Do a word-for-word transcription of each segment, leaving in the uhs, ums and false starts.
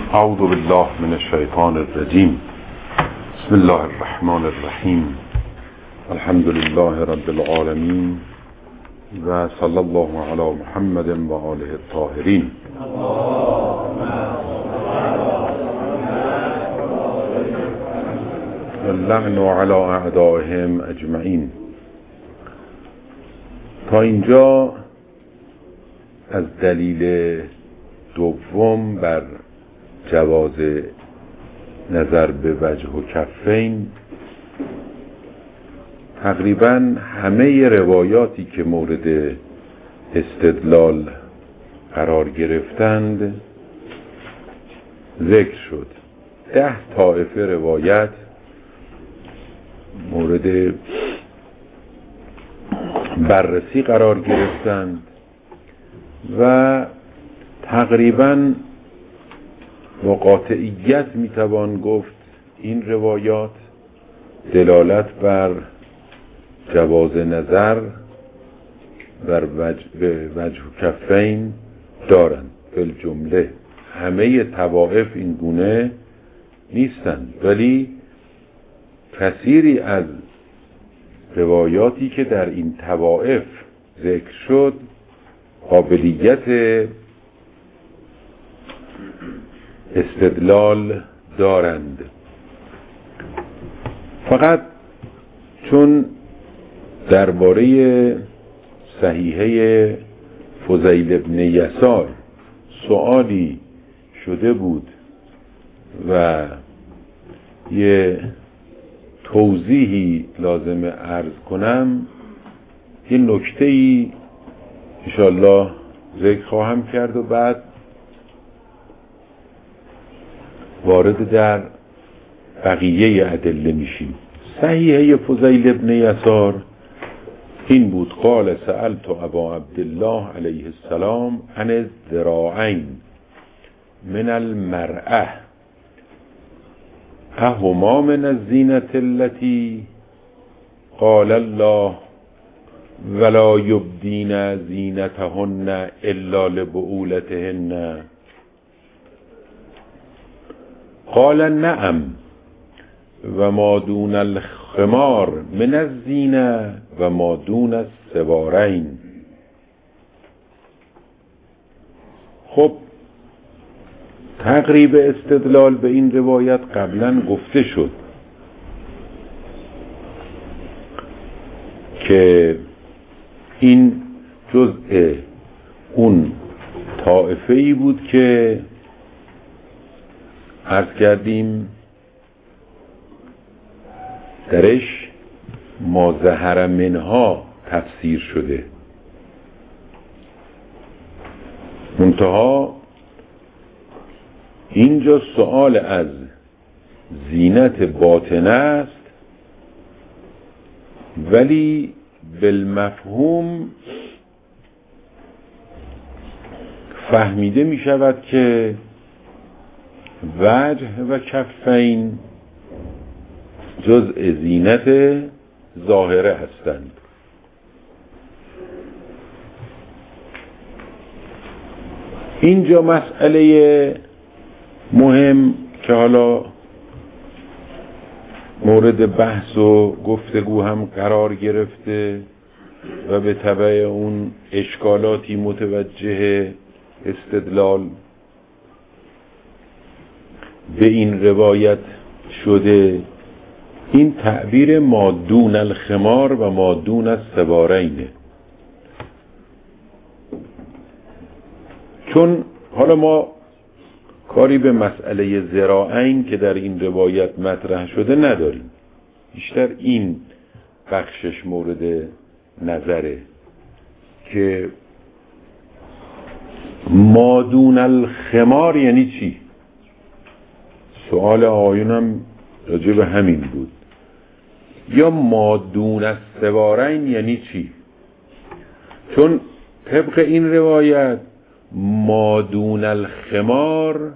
اعوذ بالله من الشیطان الرجیم. بسم الله الرحمن الرحیم. الحمد لله رب العالمین و صلی الله علی محمد و آله الطاهرین. اللعن علی اعدائهم اجمعین. تا اینجا از دلیل دوم بر جواز نظر به وجه و کفین تقریبا همه روایاتی که مورد استدلال قرار گرفتند ذکر شد. ده طایفه روایت مورد بررسی قرار گرفتند و تقریبا با قاطعیت میتوان گفت این روایات دلالت بر جواز نظر بر وجه, به وجه و کفین دارند. بالجمله همه طوائف این گونه نیستند، ولی کثیری از روایاتی که در این طوائف ذکر شد قابلیت استدلال دارند. فقط چون درباره صحیحه فضیل ابن یسار سؤالی شده بود و یه توضیحی لازم عرض کنم، یه نکته‌ای انشاءالله ذکر خواهم کرد و بعد وارد در بقیه ادله میشیم. صحیحه فضیل ابن یسار این بود: قال سألت ابا عبدالله علیه السلام عن الذراعین من المرأة اهما من الزینة التي قال الله ولا یبدین زینتهن الا لبعولتهن. قال نعم و ما دون الخمار من الزینه و ما دون السوارین. خب تقریب استدلال به این روایت قبلا گفته شد که این جزء اون طائفه‌ای بود که عرض کردیم درش ما ظهر منها تفسیر شده. منتها اینجا سؤال از زینت باطنه است، ولی بالمفهوم فهمیده می شود که وجه و کفین جزء زینت ظاهره هستند. اینجا مسئله مهم که حالا مورد بحث و گفتگو هم قرار گرفته و به تبع اون اشکالاتی متوجه استدلال به این روایت شده، این تعبیر ما دون الخمار و ما دون السوارین. چون حالا ما کاری به مسئله ذراعین که در این روایت مطرح شده نداریم، بیشتر این بخشش مورد نظره که ما دون الخمار یعنی چی. سؤال آقایونم راجع به همین بود. یا ما دون السوارین یعنی چی؟ چون طبق این روایت ما دون الخمار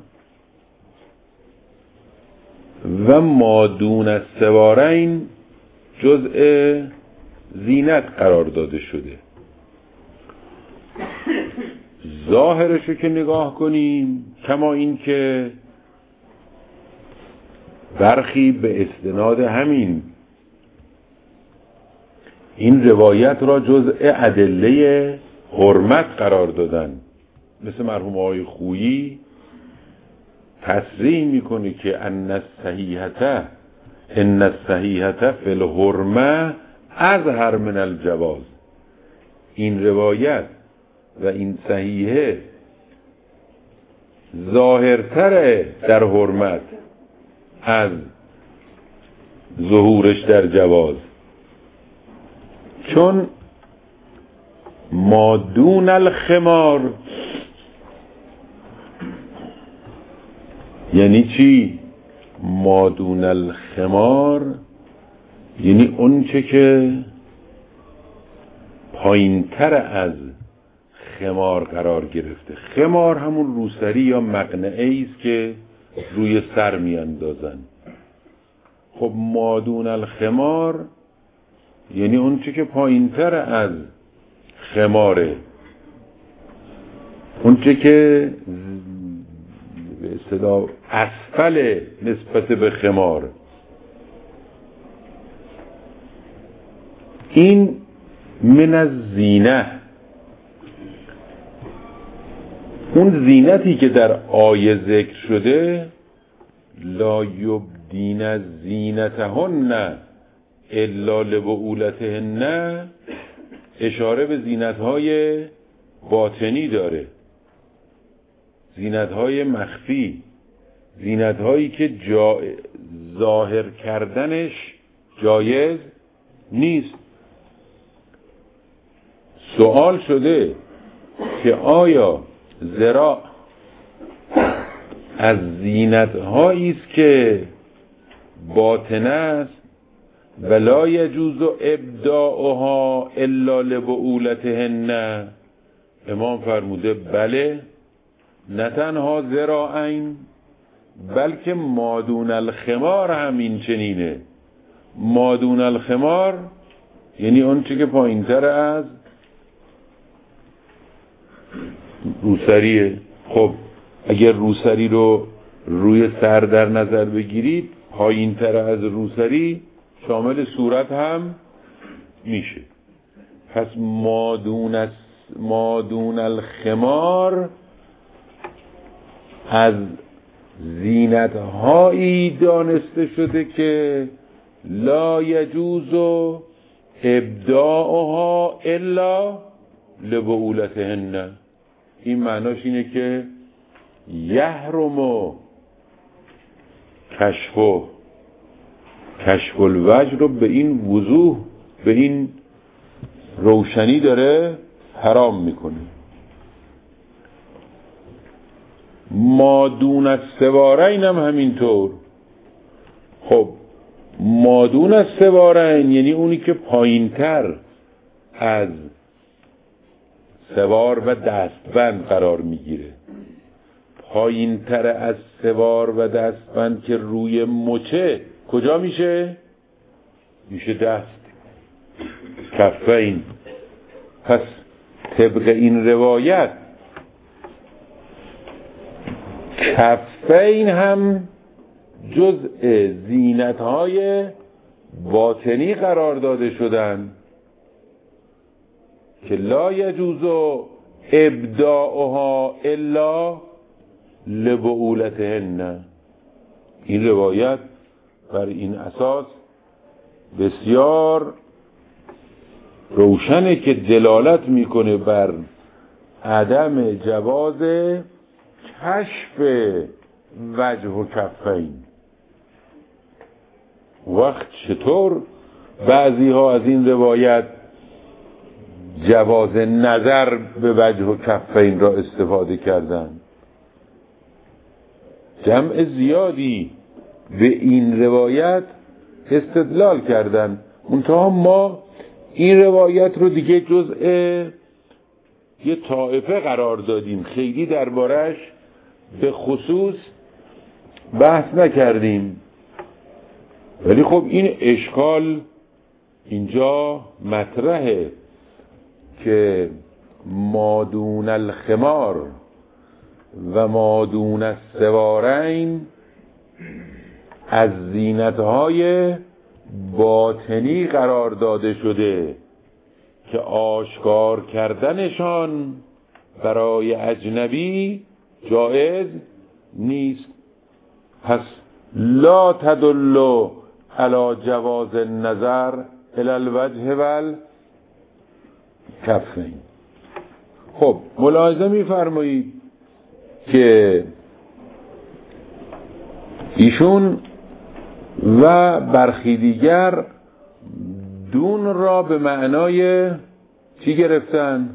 و ما دون السوارین جزء زینت قرار داده شده. ظاهرشو که نگاه کنیم، کما این که برخی به استناد همین این روایت را جزء ادله حرمت قرار دادن. مثل مرحوم آقای خویی تصریح میکنه که ان الصحیحه ان الصحیحه فی الحرمه اظهر من الجواز. این روایت و این صحیحه ظاهرتره در حرمت از ظهورش در جواز، چون ما دون الخمار یعنی چی؟ ما دون الخمار یعنی اون چه که پایینتر از خمار قرار گرفته. خمار همون روسری یا مقنعه است که روی سر میاندازن. خب ما دون الخمار یعنی اون چه که پایینتر از خماره، اون چه که به اصطلاح اسفل نسبت به خمار. این من از زینه، اون زینتی که در آیه ذکر شده لا یبدین زینتهن الا لبعولتهن، اشاره به زینتهای باطنی داره، زینتهای مخفی، زینتهایی که جا... ظاهر کردنش جایز نیست. سوال شده که آیا ذراع از زینتهایی است که باطن است ولا یجوز ابداؤها الا لبعولتهن؟ امام فرموده بله، نه تنها ذراعین بلکه مادون الخمار همین چنینه. مادون الخمار یعنی اون چه که پایینتر از روسریه. خب اگر روسری رو روی سر در نظر بگیرید، پایینتر از روسری شامل صورت هم میشه. پس مادون مادون الخمار از زینت‌هایی دانسته شده که لا یجوز ابداؤها الا لبعولتهن. این معناش اینه که یحرم کشف کشف الوجه رو به این وضوح، به این روشنی داره حرام میکنه. ما دون السوارین هم همینطور. خب ما دون السوارین یعنی اونی که پایینتر از سوار و دستبند قرار میگیره. پایینتر از سوار و دستبند که روی مچه کجا میشه؟ میشه دست، کفین. پس طبق این روایت کفین هم جزء زینت‌های باطنی قرار داده شدن که لا یجوز ابداؤها الا لبعولتهن. این روایت بر این اساس بسیار روشنه که دلالت میکنه بر عدم جواز کشف وجه و کفین. وقت چطور بعضی ها از این روایت جواز نظر به وجه و کفین را استفاده کردن؟ جمع زیادی به این روایت استدلال کردن، منتها ما این روایت رو دیگه جزء یه طائفه قرار دادیم، خیلی دربارش به خصوص بحث نکردیم. ولی خب این اشکال اینجا مطرحه که ما دون الخمار و ما دون السوارین از زینتهای باطنی قرار داده شده که آشکار کردنشان برای اجنبی جایز نیست. پس لا تدل علی جواز النظر الی الوجه والکفین. خب ملاحظه می‌فرمایید که ایشون و برخی دیگر دون را به معنای چی گرفتن؟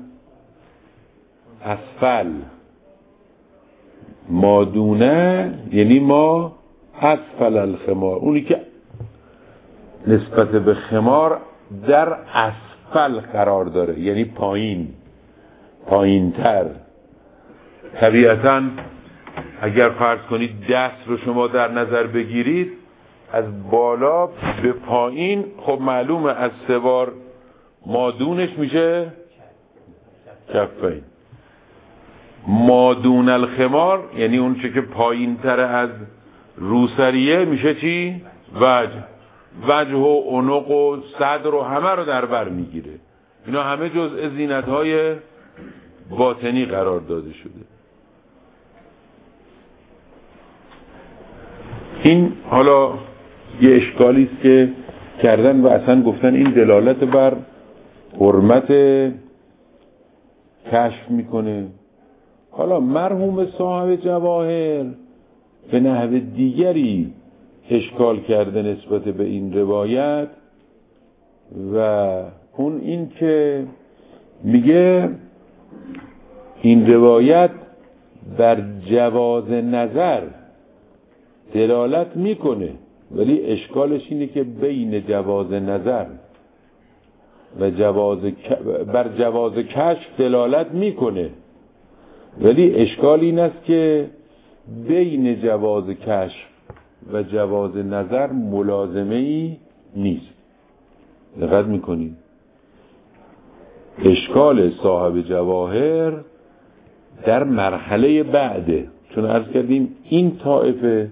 اسفل. ما دونه یعنی ما اسفل الخمار، اونی که نسبت به خمار در اسفل قرار داره، یعنی پایین، پایین تر. طبیعتاً اگر فرض کنید دست رو شما در نظر بگیرید از بالا به پایین، خب معلومه از سه بار مادونش میشه کفین. مادون الخمار یعنی اون چه که پایین تر از روسریه میشه چی؟ وجه. وجه و عنق و صدر و همه رو در بر میگیره. اینا همه جزء زینت‌های باطنی قرار داده شده. این حالا یه اشکالی است که کردن و اصلا گفتن این دلالت بر حرمت کشف میکنه. حالا مرحوم صاحب جواهر به نحو دیگری اشکال کرده نسبت به این روایت و اون این که میگه این روایت بر جواز نظر دلالت میکنه، ولی اشکالش اینه که بین جواز نظر و جواز بر جواز کشف دلالت میکنه، ولی اشکال این است که بین جواز کشف و جواز نظر ملازمه ای نیست. دقت میکنید؟ اشکال صاحب جواهر در مرحله بعده، چون عرض کردیم این طائفه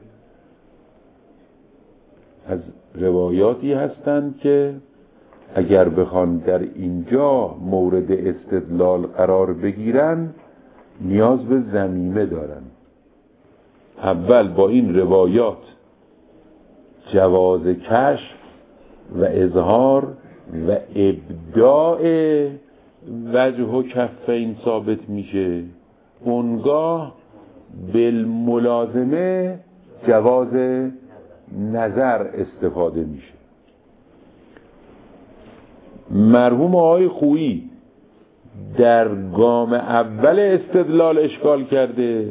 از روایاتی هستند که اگر بخوان در اینجا مورد استدلال قرار بگیرن نیاز به ضمیمه دارن. اول با این روایات جواز کشف و اظهار و ابداع وجه و کفین ثابت میشه، اونگاه بالملازمه جواز نظر استفاده میشه. مرحوم آقای خویی در گام اول استدلال اشکال کرده،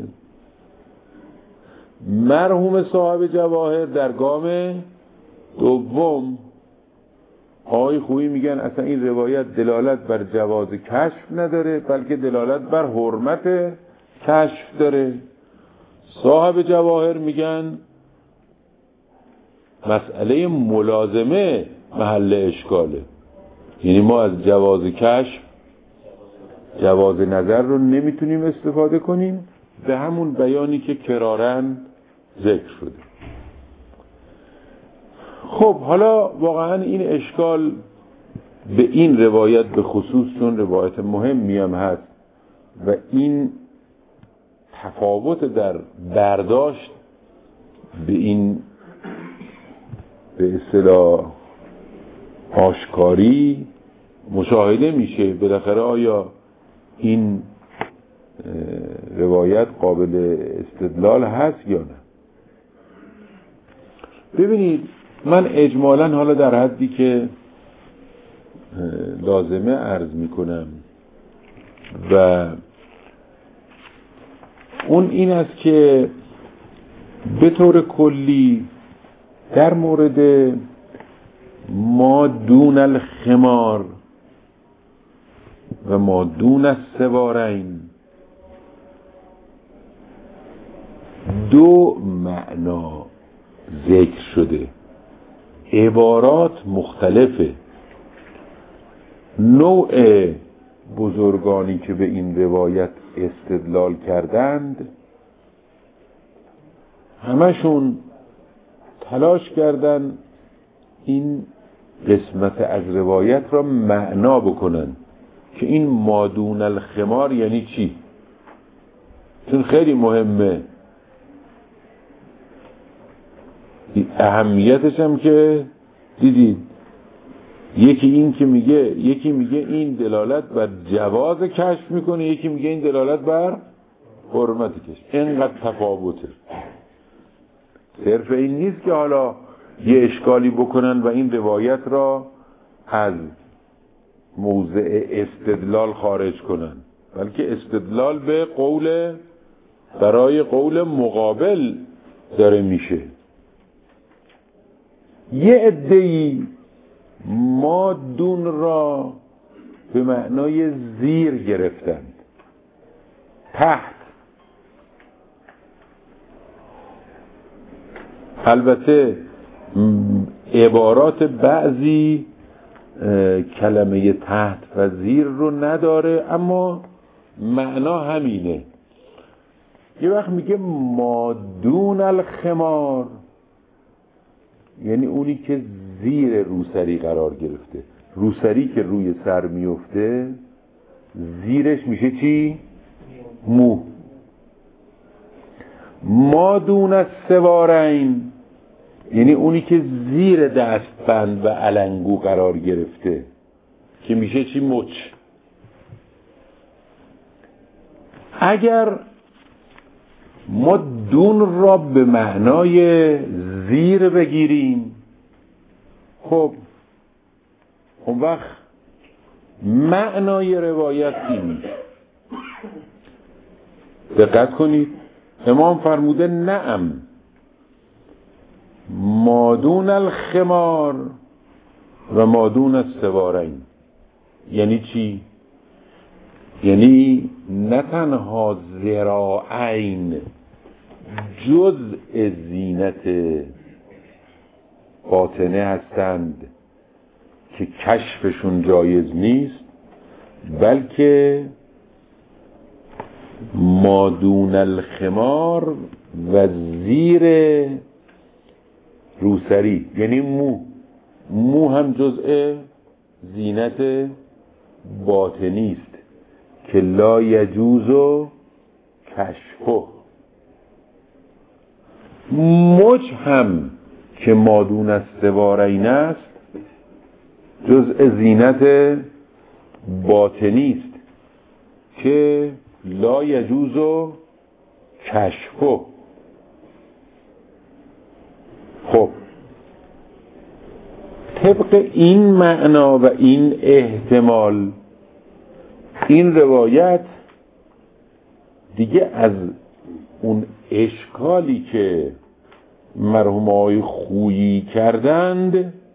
مرحوم صاحب جواهر در گام دوم. آقای خویی میگن اصلا این روایت دلالت بر جواز کشف نداره بلکه دلالت بر حرمت کشف داره. صاحب جواهر میگن مسئله ملازمه محل اشکاله، یعنی ما از جواز کشف جواز نظر رو نمیتونیم استفاده کنیم به همون بیانی که کرارن ذکر شده. خب حالا واقعا این اشکال به این روایت به خصوص چون روایت مهمی هم هست و این تفاوت در برداشت به این به اصطلاح آشکاری مشاهده میشه. بالاخره آیا این روایت قابل استدلال هست یا نه؟ ببینید من اجمالاً حالا در حدی که لازمه عرض میکنم و اون این است که به طور کلی در مورد ما دون الخمار و ما دون السوارین دو معنا ذکر شده، عبارات مختلفه. نوع بزرگانی که به این روایت استدلال کردند همشون تلاش کردن این قسمت از روایت را معنا بکنن که این مادون الخمار یعنی چی، چون خیلی مهمه. اهمیتش هم که دیدید، یکی این که میگه یکی میگه این دلالت بر جواز کشف میکنه، یکی میگه این دلالت بر حرمت کشف. اینقدر تفاوته. صرف این نیست که حالا یه اشکالی بکنن و این روایت را از موضع استدلال خارج کنن، بلکه استدلال به قول برای قول مقابل داره میشه. یه عده‌ای مادون را به معنای زیر گرفتند، تحت. البته عبارات بعضی کلمه تحت و زیر رو نداره، اما معنا همینه. یه وقت میگه مادون الخمار یعنی اونی که زیر روسری قرار گرفته. روسری که روی سر میفته زیرش میشه چی؟ مو. مادون السوارین یعنی اونی که زیر دستبند و علنگو قرار گرفته که میشه چی؟ مچ. اگر ما دون را به معنای زیر بگیریم، خب اون وقت معنای روایت این. دقت کنید، امام فرموده نعم مادون الخمار و مادون السوارین. یعنی چی؟ یعنی نه تنها ذراعین جزء زینت باطنه هستند که کشفشون جایز نیست، بلکه مادون الخمار و زیر روسری یعنی مو. مو هم جزء زینت باطنی است که لا یجوز کشفه. مچ هم که مادون السوارین است جزء زینت باطنی است که لا یجوز کشفه. خب طبق این معنا و این احتمال این روایت دیگه از اون اشکالی که مرحوم آقای خویی کردند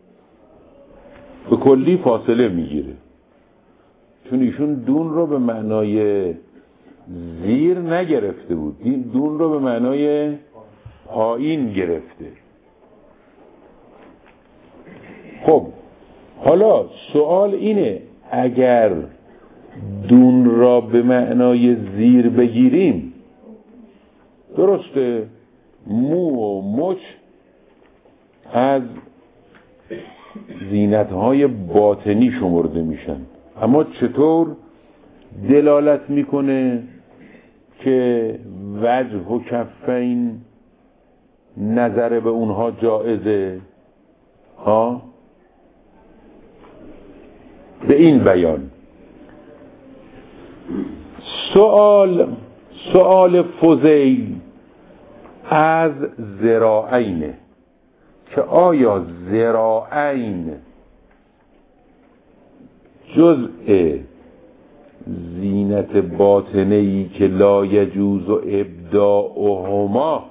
به کلی فاصله میگیره، چون ایشون دون رو به معنای زیر نگرفته بود، این دون رو به معنای پایین گرفته. خب حالا سوال اینه، اگر دون را به معنای زیر بگیریم، درسته مو و مچ از زینتهای باطنی شمرده میشن، اما چطور دلالت میکنه که وجه و کفین نظر به اونها جائزه؟ ها به این بیان سوال سوال فضیل از ذراعینه که آیا ذراعین جزء زینت باطنه‌ای که لا یجوز ابداؤهما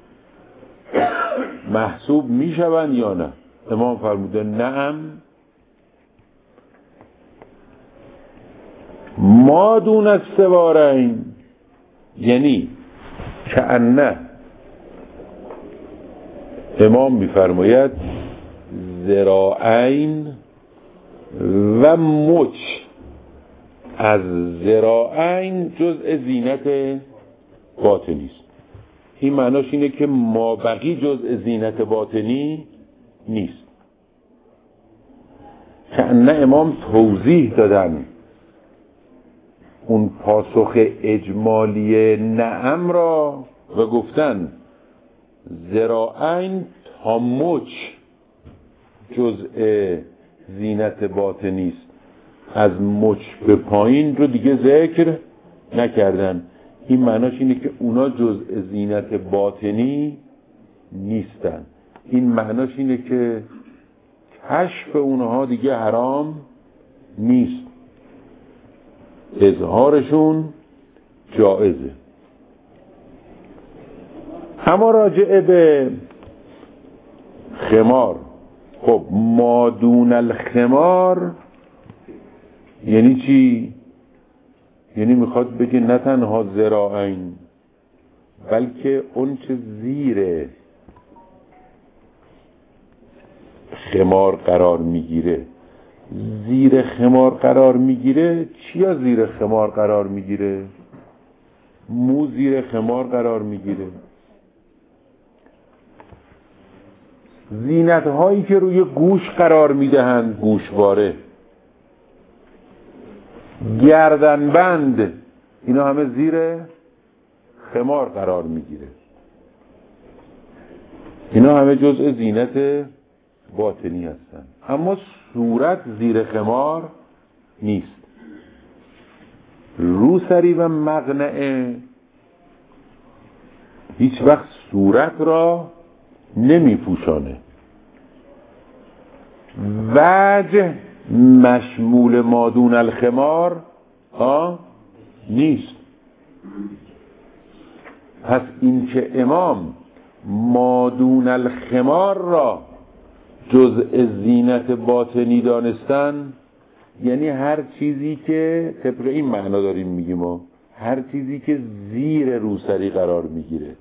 محسوب میشوند یا نه؟ امام فرموده نعم ما دون السوارین، یعنی کأنه امام میفرماید ذراعین و مچ از ذراعین جزء زینت باطنی است. این معناش اینه که مابقی جزء زینت باطنی نیست. کأنه امام توضیح دادن اون پاسخ اجمالی نعم را و گفتن ذراعین تا مچ جزء زینت باطنی است، از مچ به پایین رو دیگه ذکر نکردن. این معناش اینه که اونا جزء زینت باطنی نیستن. این معناش اینه که کشف اونها دیگه حرام نیست، اظهارشون جائزه. اما راجع به خمار، خب ما دون الخمار یعنی چی؟ یعنی میخواد بگه نه تنها ذراعین بلکه اون چه زیر خمار قرار میگیره. زیر خمار قرار میگیره چیا زیر خمار قرار میگیره؟ مو زیر خمار قرار میگیره. زینت هایی که روی گوش قرار میدهند، گوشواره، گردنبند، اینا همه زیر خمار قرار میگیره. اینا همه جزء زینت باطنی هستن. اما صورت زیر خمار نیست. روسری و مقنعه هیچ وقت صورت را نمی پوشانه. وجه مشمول مادون الخمار ها نیست. پس این که امام مادون الخمار را جزء زینت باطنی دانستن، یعنی هر چیزی که طبق این معنا داریم میگیم ما، هر چیزی که زیر روسری قرار میگیره.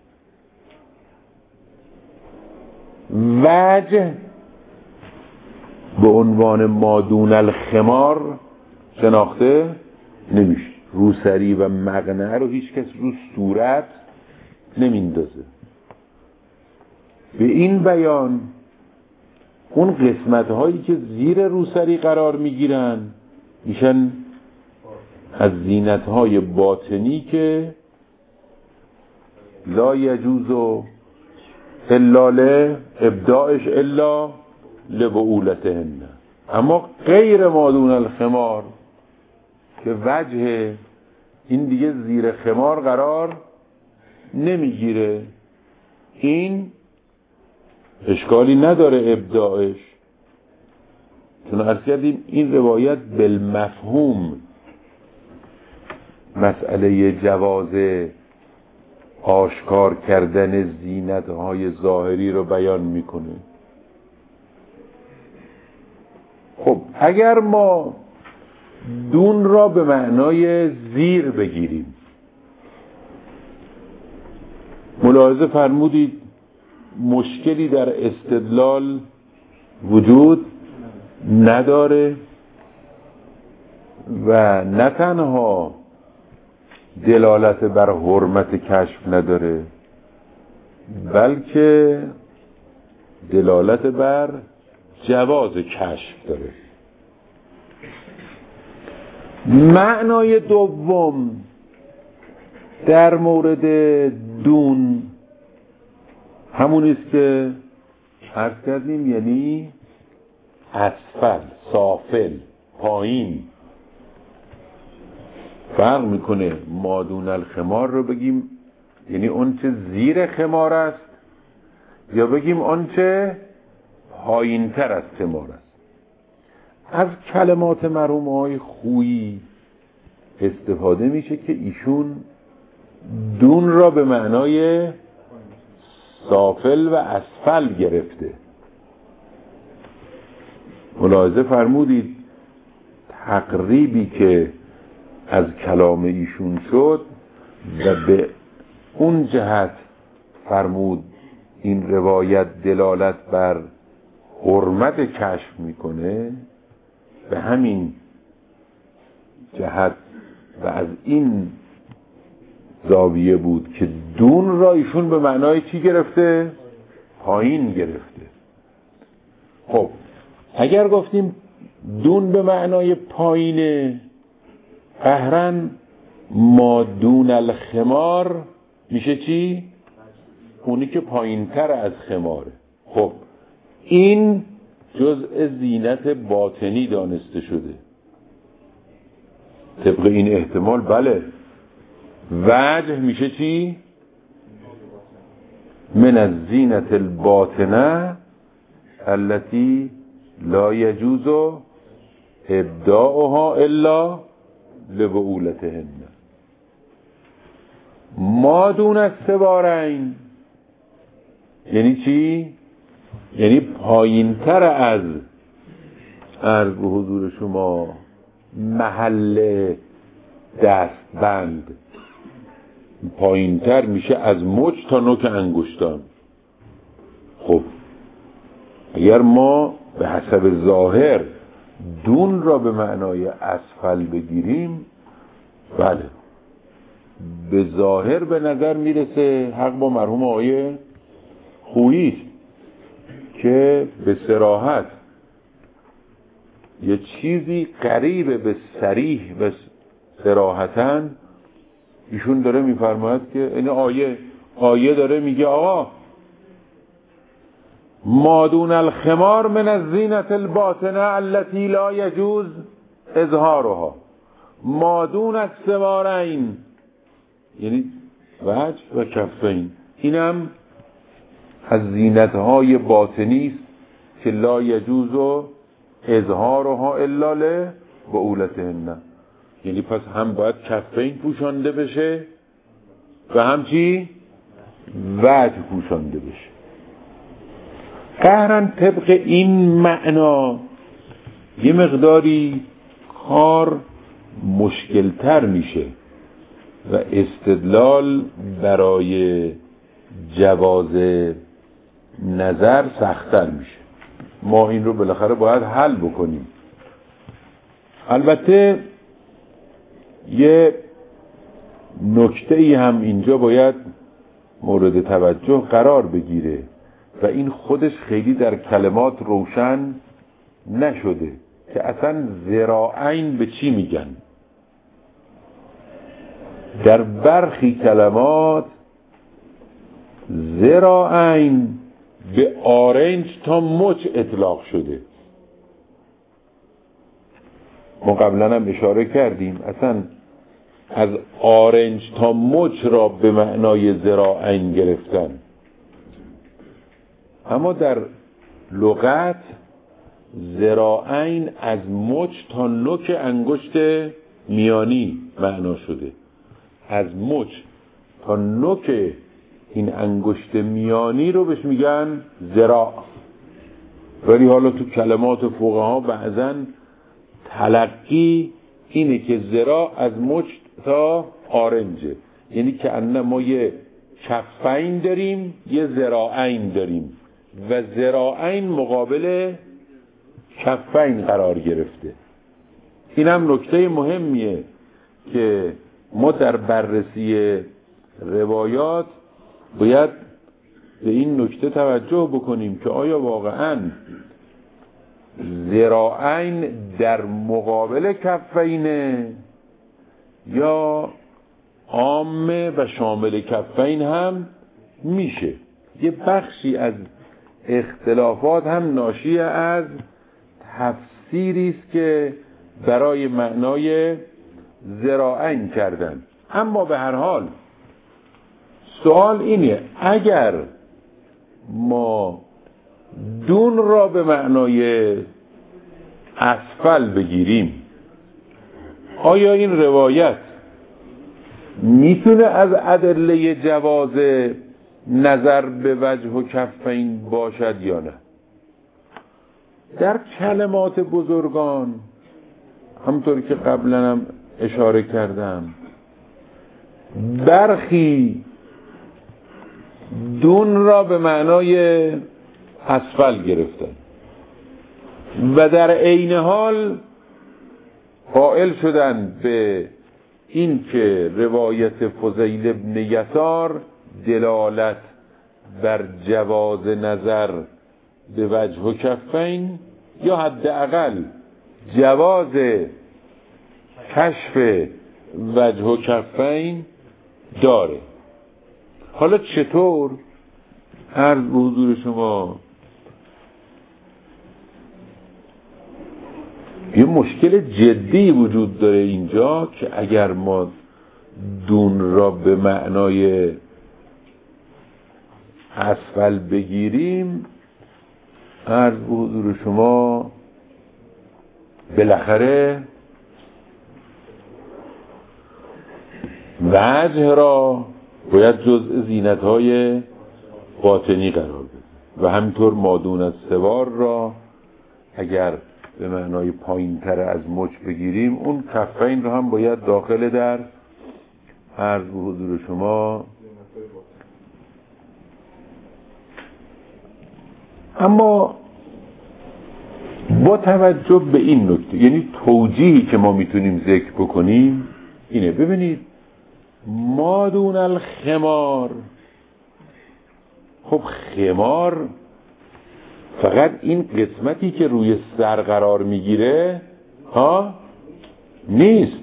وجه به عنوان مادون الخمار شناخته نمیشه. روسری و مقنعه رو هیچ کس رو صورت نمیندازه. به این بیان اون قسمت هایی که زیر روسری قرار میگیرن میشن از زینت های باطنی که لا یجوز الا ل ابداعش الا لبعولتهن. اما غیر مادون الخمار که وجه این دیگه زیر خمار قرار نمیگیره، این اشکالی نداره ابداعش، چون عرض کردیم این روایت بالمفهوم مسئله جواز آشکار کردن زینت‌های ظاهری رو بیان میکنه. خب اگر ما دون را به معنای زیر بگیریم، ملاحظه فرمودید مشکلی در استدلال وجود نداره و نه تنها دلالت بر حرمت کشف نداره بلکه دلالت بر جواز کشف داره. معنای دوم در مورد دون همون است که عرض کردیم، یعنی اسفل، سافل، پایین. فرق میکنه مادون الخمار رو بگیم یعنی اون چه زیر خمار است، یا بگیم اون چه پایین تر از خمار است. از کلمات مرحوم های خویی استفاده میشه که ایشون دون را به معنای سافل و اسفل گرفته. ملاحظه فرمودید تقریبی که از کلام ایشون شد و به اون جهت فرمود این روایت دلالت بر حرمت کشف میکنه، به همین جهت و از این زاویه بود که دون را ایشون به معنای چی گرفته؟ پایین گرفته. خب اگر گفتیم دون به معنای پایینه، قهرن ما دون الخمار میشه چی؟ اونی که پایین تر از خماره. خب این جزء زینت باطنی دانسته شده طبق این احتمال. بله، وجه میشه چی؟ من از زینت الباطنه التي لا يجوز ابداؤها الا لبعولتهن. ما دون السوارین یعنی چی؟ یعنی پایین تر از عرض به حضور شما محل دستبند، پایین تر میشه از مچ تا نوک انگشتان. خب اگر ما به حسب ظاهر دون را به معنای اسفل بگیریم، بله به ظاهر به نظر میرسه حق با مرحوم آقای خویی که به صراحت یه چیزی قریب به صریح و صراحتاً ایشون داره میفرماید که این آیه آیه داره میگه آقا ما دون الخمار من الزینت الباطنه التي لا يجوز اظهارها. ما دون السوارین یعنی وجه و کفین، اینم از زینتهای باطنی است که لا یجوز اظهارها الا لبعولتهن. یعنی پس هم باید کفین پوشانده بشه و هم چی؟ وجه پوشانده بشه. قهرن طبق این معنا یه مقداری کار مشکلتر میشه و استدلال برای جواز نظر سخت‌تر میشه. ما این رو بالاخره باید حل بکنیم. البته یه نکته ای هم اینجا باید مورد توجه قرار بگیره و این خودش خیلی در کلمات روشن نشده که اصلا ذراعین به چی میگن. در برخی کلمات ذراعین به آرنج تا مچ اطلاق شده. ما قبلا هم اشاره کردیم اصلا از آرنج تا مچ را به معنای ذراعین گرفتن، اما در لغت ذراعین از مچ تا نوک انگشت میانی معنا شده. از مچ تا نوک این انگشت میانی رو بهش میگن ذراع. ولی حالا تو کلمات فقها بعضن تلقی اینه که ذراع از مچ تا آرنجه، یعنی که انه ما یه کفین داریم یه ذراعین داریم و ذراعین مقابل کفین قرار گرفته. این هم نکته مهمیه که ما در بررسی روایات باید به این نکته توجه بکنیم که آیا واقعاً ذراعین در مقابل کفینه یا عامه و شامل کفین هم میشه. یه بخشی از اختلافات هم ناشی از تفسیری است که برای معنای ذراعین کردن. اما به هر حال سوال اینه اگر ما دون را به معنای اسفل بگیریم، آیا این روایت میتونه از ادله جواز نظر به وجه و کفین باشد یا نه؟ در کلمات بزرگان همطور که قبلا هم اشاره کردم برخی دون را به معنای اسفل گرفتن و در عین حال قائل شدن به این که روایت فضیل ابن یسار دلالت بر جواز نظر به وجه و کفین یا حداقل جواز کشف وجه و کفین داره. حالا چطور؟ عرض به حضور شما یه مشکل جدی وجود داره اینجا که اگر ما دون را به معنای اسفل بگیریم، عرض به حضور شما بالاخره وجه را باید جزء زینت‌های باطنی قرار بده و همینطور مادون از سوار را اگر به معنای پایین تر از مچ بگیریم، اون کفین رو هم باید داخل در عرض به حضور شما. اما با توجه به این نکته، یعنی توجیهی که ما میتونیم ذکر بکنیم اینه، ببینید مادون الخمار، خب خمار فقط این قسمتی که روی سر قرار میگیره ها نیست.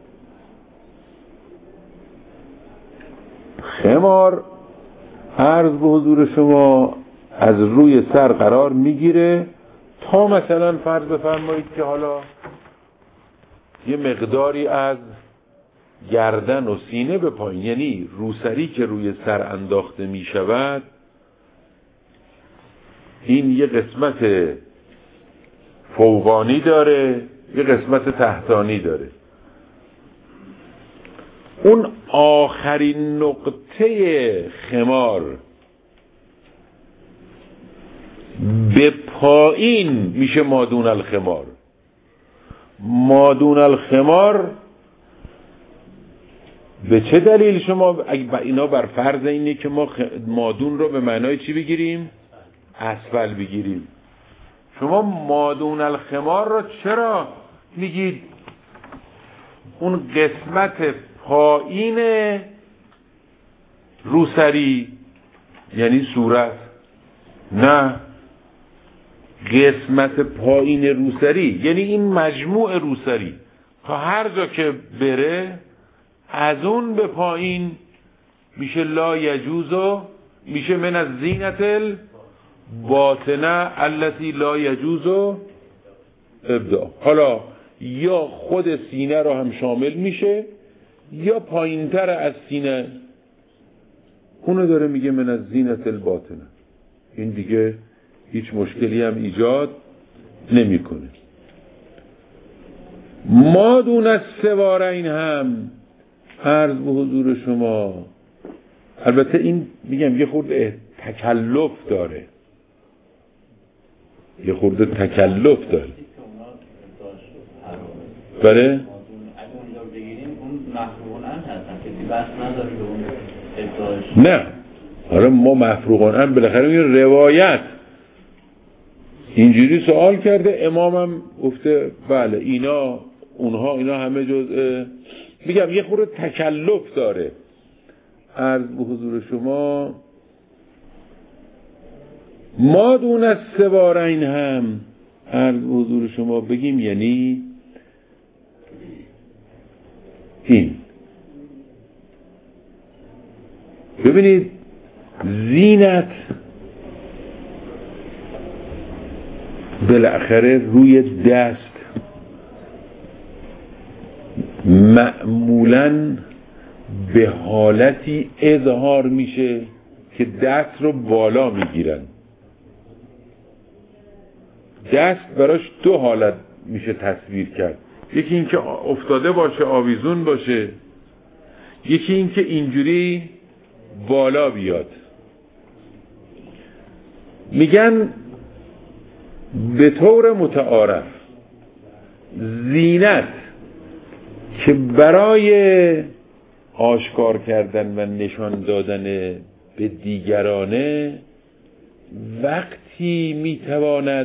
خمار عرض به حضور شما از روی سر قرار میگیره تا مثلا فرض بفرمایید که حالا یه مقداری از گردن و سینه به پایین، یعنی روسری که روی سر انداخته میشود، این یه قسمت فوقانی داره یه قسمت تحتانی داره. اون آخرین نقطه خمار به پایین میشه مادون الخمار. مادون الخمار به چه دلیل شما اینا بر فرض اینه که ما مادون رو به معنای چی بگیریم؟ اسفل بگیریم. شما مادون الخمار رو چرا میگید اون قسمت پایین روسری یعنی صورت؟ نه، قسمت پایین روسری یعنی این مجموع روسری تا هر جا که بره از اون به پایین میشه لا یجوزو، میشه من از زینت الباطنه التي لا یجوزو ابداع. حالا یا خود سینه رو هم شامل میشه یا پایین تر از سینه، اونو داره میگه من از زینت الباطنه. این دیگه هیچ مشکلی هم ایجاد نمیکنه. ما دون از سوارین هم عرض به حضور شما، البته این میگم یه خورده تکلف داره، یه خورده تکلف داره. بله؟ نه، حالا ما مفروغان بالاخره این روایت اینجوری سوال کرده، امامم گفته بله اینا اونها اینا همه جزء، میگم یه خورده تکلف داره. عرض به حضور شما ما دون از سوارین هم عرض به حضور شما بگیم یعنی این. ببینید زینت بالاخره روی دست معمولاً به حالتی اظهار میشه که دست رو بالا میگیرن. دست براش دو حالت میشه تصویر کرد، یکی این که افتاده باشه آویزون باشه، یکی این که اینجوری بالا بیاد. میگن به طور متعارف زینت که برای آشکار کردن و نشان دادن به دیگرانه وقتی میتواند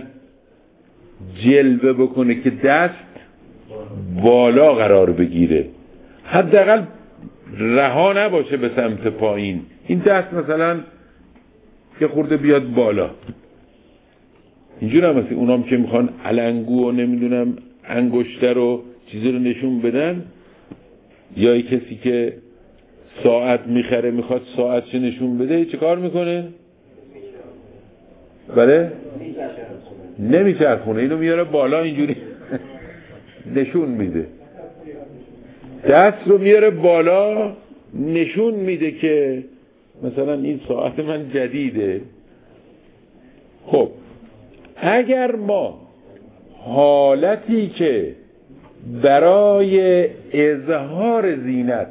جلوه بکنه که دست بالا قرار بگیره، حداقل رها نباشه به سمت پایین. این دست مثلا که خورده بیاد بالا، اینجور هم مثل اونام که میخوان علنگو و نمیدونم انگشتر رو چیزی رو نشون بدن، یا کسی که ساعت میخره میخواد ساعتش نشون بده، چه کار میکنه؟ بله؟ نمیچرخونه، اینو میاره بالا اینجوری نشون میده، دست رو میاره بالا نشون میده که مثلا این ساعت من جدیده. خب اگر ما حالتی که برای اظهار زینت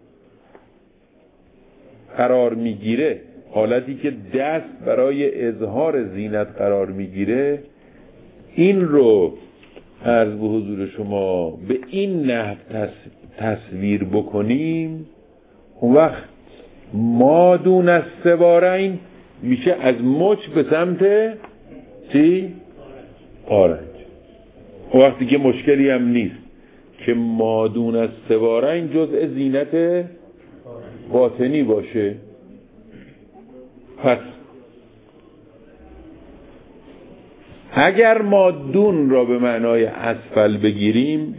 قرار میگیره، حالتی که دست برای اظهار زینت قرار میگیره، این رو عرض به حضور شما به این نحو تصویر بکنیم، اون وقت ما دون از سوارین میشه از مچ به سمت چی؟ آرنج. اون وقتی که مشکلی هم نیست که ما دون از سوارین جزء زینت باطنی باشه. پس اگر ما دون را به معنای اسفل بگیریم،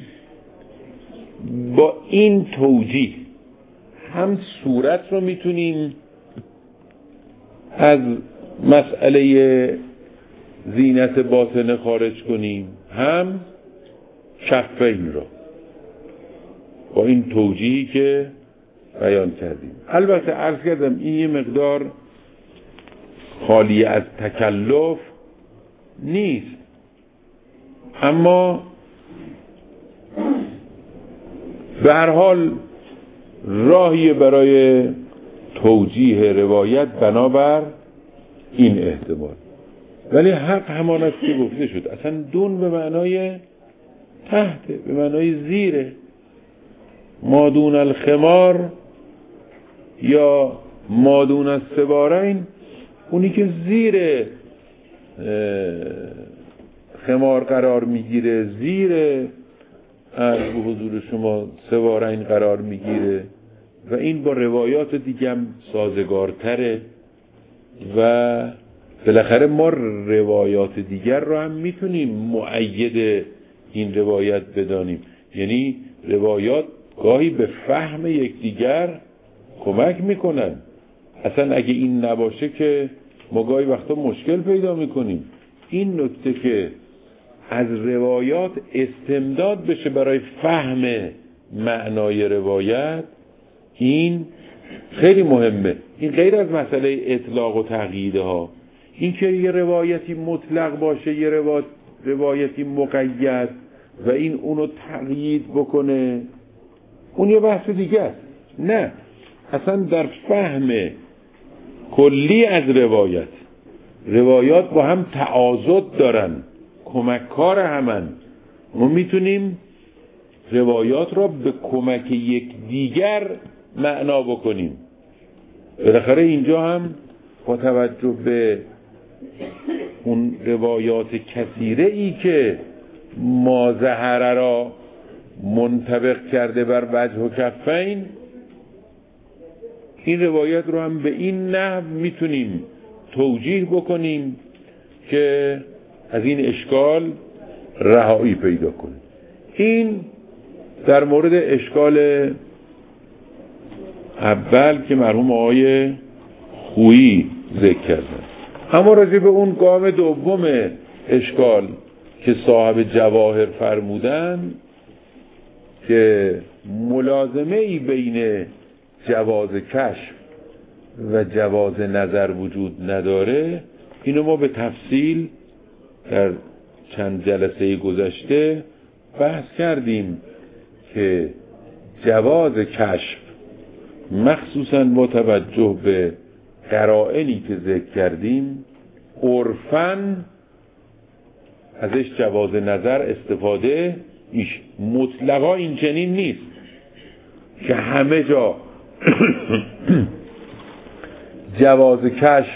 با این توجیه هم صورت رو میتونیم از مسئله زینت باطن خارج کنیم، هم کفین را، با این توجیهی که بیان کردیم. البته عرض کردم این یه مقدار خالی از تکلف نیست، اما به هر حال راهی برای توجیه روایت بنابر این احتمال. ولی حق همان است که گفته شد، اصلا دون به معنای تحت، به معنای زیره. ما دون الخمار یا ما دون السوارین، اونی که زیر خمار قرار میگیره، زیر عرض به حضور شما سوارین قرار میگیره، و این با روایات دیگه هم سازگارتره. و بالاخره ما روایات دیگر رو هم میتونیم مؤید این روایت بدانیم، یعنی روایات گاهی به فهم یکدیگر کمک میکنن. اصلا اگه این نباشه که ما گاهی وقتا مشکل پیدا میکنیم. این نکته که از روایات استمداد بشه برای فهم معنای روایت، این خیلی مهمه. این غیر از مسئله اطلاق و تقییده ها، این که یه روایتی مطلق باشه، یه روایتی مقید و این اونو تقیید بکنه، اون یه بحث دیگه است. نه، اصلا در فهم کلی از روایت، روایات با هم تعاضد دارن، کمککار همن. ما میتونیم روایات را به کمک یک دیگر معنا بکنیم. بالاخره اینجا هم با توجه به اون روایات کثیره ای که ما ظهر را منطبق کرده بر وجه و کفین، این روایت رو هم به این نحو میتونیم توجیه بکنیم که از این اشکال رهایی پیدا کنیم. این در مورد اشکال اول که مرحوم آقای خویی ذکر کردن. اما راجع به اون گام دوم اشکال که صاحب جواهر فرمودن که ملازمه ای بین جواز کشف و جواز نظر وجود نداره، اینو ما به تفصیل در چند جلسه گذشته بحث کردیم که جواز کشف مخصوصاً با توجه به قرائنی که ذکر کردیم، عرفاً ازش جواز نظر استفاده میشه. مطلقا این چنین نیست که همه جا جواز کشف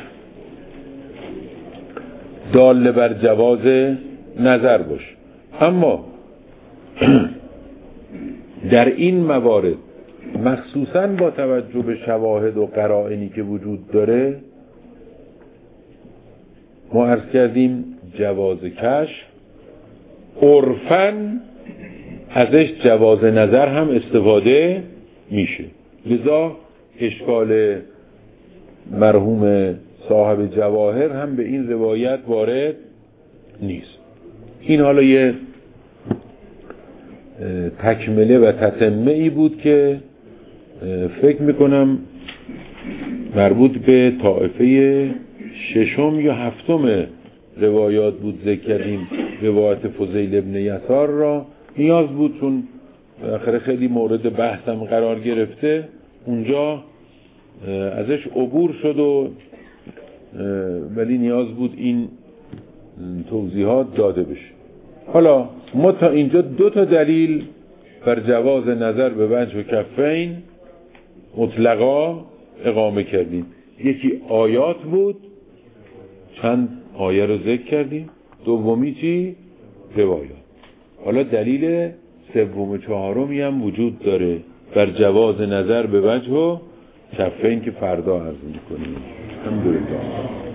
دال بر جواز نظر باشه، اما در این موارد مخصوصاً با توجه به شواهد و قرائنی که وجود داره ما عرض کردیم جواز کشف عرفاً ازش جواز نظر هم استفاده میشه. لذا اشکال مرحوم صاحب جواهر هم به این روایت وارد نیست. این حالا یه تکمله و تتمه ای بود که فکر میکنم مربوط به طائفه ششم یا هفتم روایات بود ذکر کردیم. روایت فضیل ابن یسار را نیاز بود چون آخر خیلی مورد بحثم قرار گرفته اونجا ازش عبور شد و ولی نیاز بود این توضیحات داده بشه. حالا ما تا اینجا دو تا دلیل بر جواز نظر به وجه و کفین مطلقا اقامه کردیم. یکی آیات بود، چند آیه رو ذکر کردیم. دومی چی؟ روایات. حالا دلیل سوم و چهارمی هم وجود داره بر جواز نظر به وجه و کفین که فردا عرض می‌کنیم. الحمدلله.